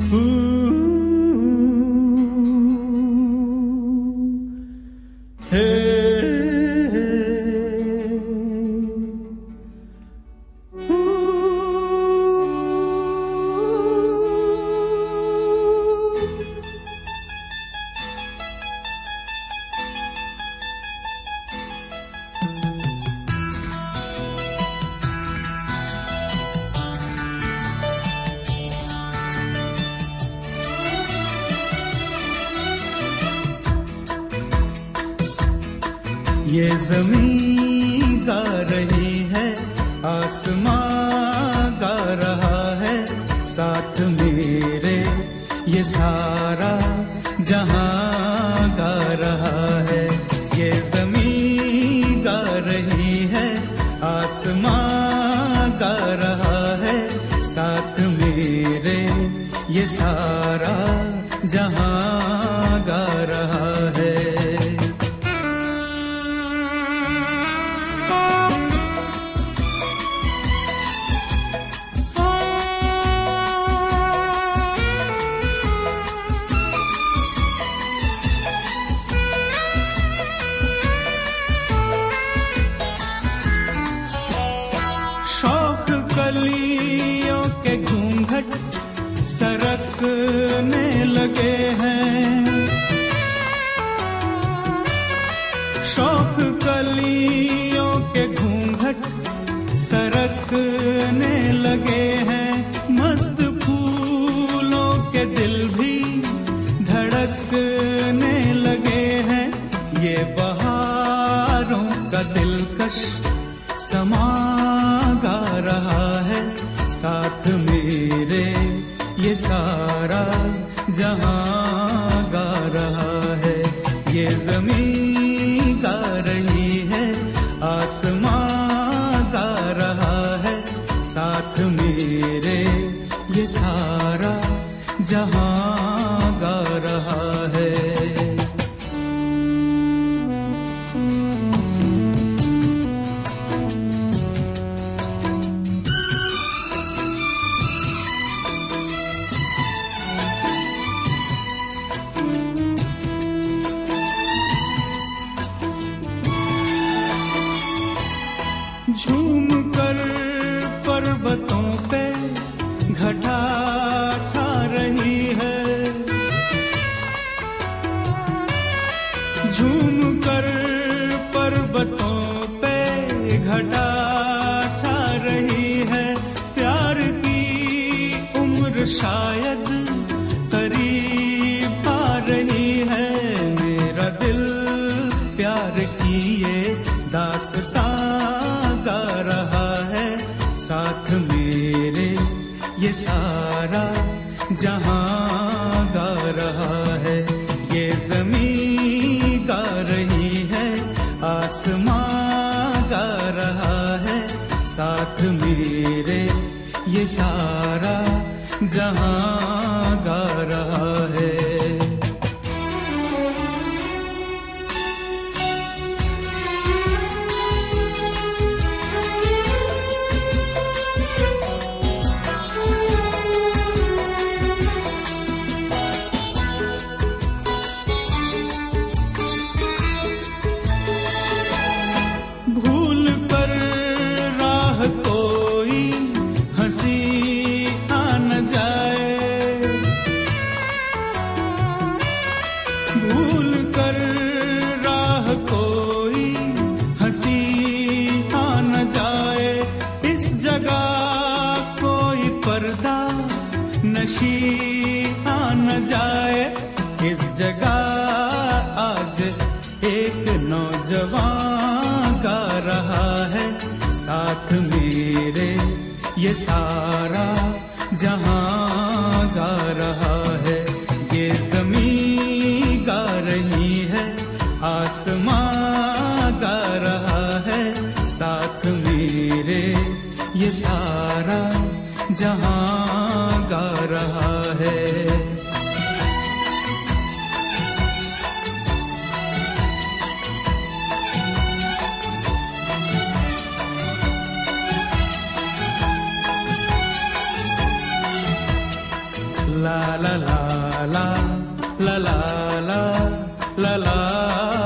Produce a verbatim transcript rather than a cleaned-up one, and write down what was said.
ये ज़मीं गा रही है, आसमां गा रहा है, साथ मेरे ये सारा जहां गा रहा है। ये ज़मीं गा रही है, आसमां गा रहा है, साथ मेरे ये सारा जहां गा रहा है। कलियों के घूंघट सरकने लगे हैं, शौक कलियों के घूंघट सरकने लगे हैं, मस्त फूलों के दिल भी धड़कने लगे हैं। ये बहारों का दिलकश समा गा रहा है, साथ मेरे ये सारा जहां गा रहा है। ये ज़मीं गा रही है, आसमां गा रहा है, साथ मेरे ये सारा जहां गा रहा है। झूम कर पर्वतों पे घटा छा रही है, झूम कर पर्वतों पे घटा छा रही है। प्यार की उम्र शायद करीब आ रही है, मेरा दिल प्यार की ये दास्तां गा रहा है, साथ मेरे ये सारा जहां गा रहा है। ये ज़मीं गा रही है, आसमां गा रहा है, साथ मेरे ये सारा जहां गा रहा है। भूल कर राह कोई हंसी आ न जाए, इस जगह कोई पर्दा नशी आ न जाए। इस जगह आज एक नौजवान गा रहा है, साथ मेरे ये सारा जहां गा रहा है। ये ज़मीं गा रही है, आसमां गा रहा है, साथ मेरे ये सारा जहां गा रहा है। ला ला ला ला ला ला ला ला ला